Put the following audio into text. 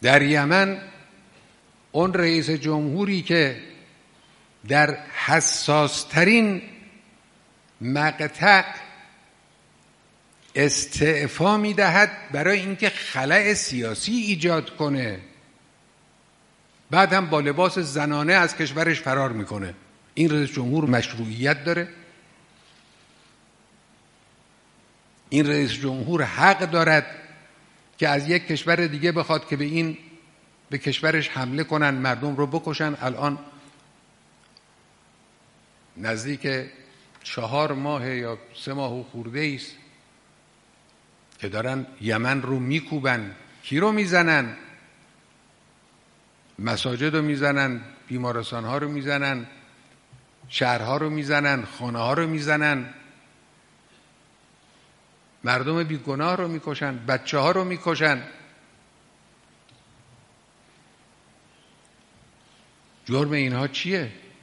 در یمن اون رئیس جمهوری که در حساسترین مقطع استعفا میدهد برای اینکه خلأ سیاسی ایجاد کنه، بعد هم با لباس زنانه از کشورش فرار میکنه. این رئیس جمهور مشروعیت داره؟ این رئیس جمهور حق دارد که از یک کشور دیگه بخواد که به کشورش حمله کنن، مردم رو بکشن؟ الان نزدیک 4 ماه یا 3 ماه و خورده ایست که دارن یمن رو میکوبن. کی رو میزنن؟ مساجد رو میزنن، بیمارستان ها رو میزنن، شهرها رو میزنن، خانه ها رو میزنن، مردم بیگناه رو میکشن، بچه ها رو میکشن. جرم اینها چیه؟